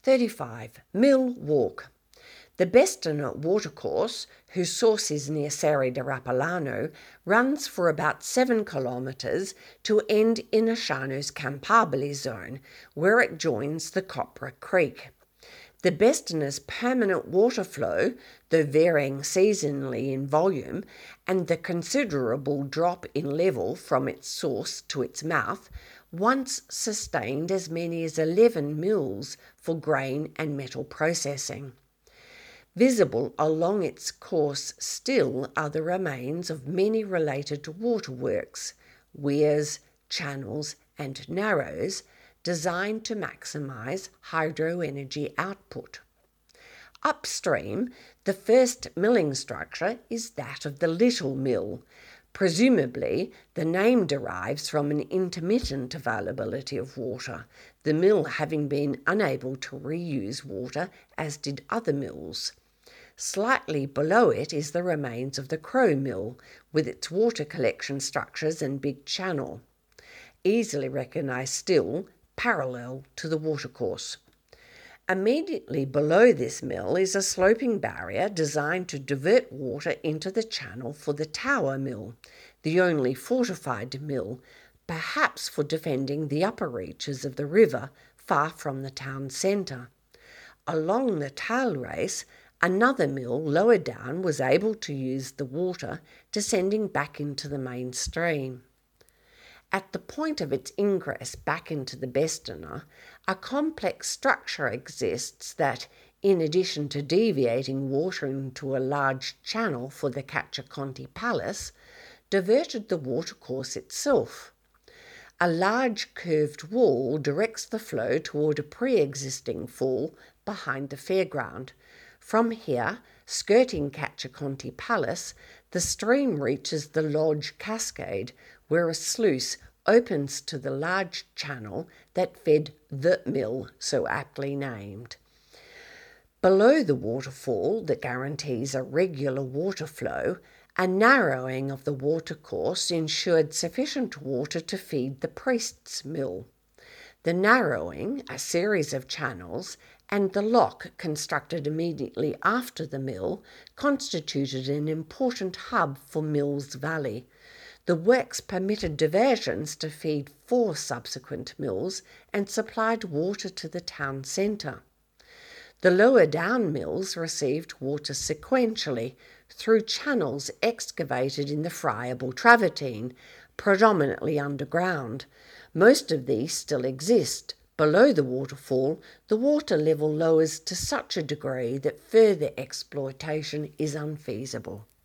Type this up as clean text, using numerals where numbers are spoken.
35. Mill Walk. The Bestina watercourse, whose source is near Serra de Rapalano, runs for about 7 kilometres to end in Asciano's Campabile zone, where it joins the Copra Creek. The Bestina's permanent water flow, though varying seasonally in volume, and the considerable drop in level from its source to its mouth, once sustained as many as 11 mills for grain and metal processing. Visible along its course still are the remains of many related waterworks, weirs, channels, and narrows, designed to maximise hydroenergy output. Upstream, the first milling structure is that of the Little Mill. Presumably, the name derives from an intermittent availability of water, the mill having been unable to reuse water as did other mills. Slightly below it is the remains of the Crow Mill, with its water collection structures and big channel, easily recognised still, parallel to the watercourse. Immediately below this mill is a sloping barrier designed to divert water into the channel for the Tower Mill, the only fortified mill, perhaps for defending the upper reaches of the river far from the town centre. Along the tail race, another mill lower down was able to use the water descending back into the main stream. At the point of its ingress back into the Bestina, a complex structure exists that, in addition to deviating water into a large channel for the Cacciaconti Palace, diverted the watercourse itself. A large curved wall directs the flow toward a pre-existing fall behind the fairground. From here, skirting Cacciaconti Palace, the stream reaches the Lodge Cascade, where a sluice opens to the large channel that fed the mill, so aptly named. Below the waterfall that guarantees a regular water flow, a narrowing of the watercourse ensured sufficient water to feed the priest's mill. The narrowing, a series of channels, and the lock constructed immediately after the mill constituted an important hub for Mills Valley. The works permitted diversions to feed 4 subsequent mills and supplied water to the town centre. The lower down mills received water sequentially through channels excavated in the friable travertine, predominantly underground. Most of these still exist. Below the waterfall, the water level lowers to such a degree that further exploitation is unfeasible.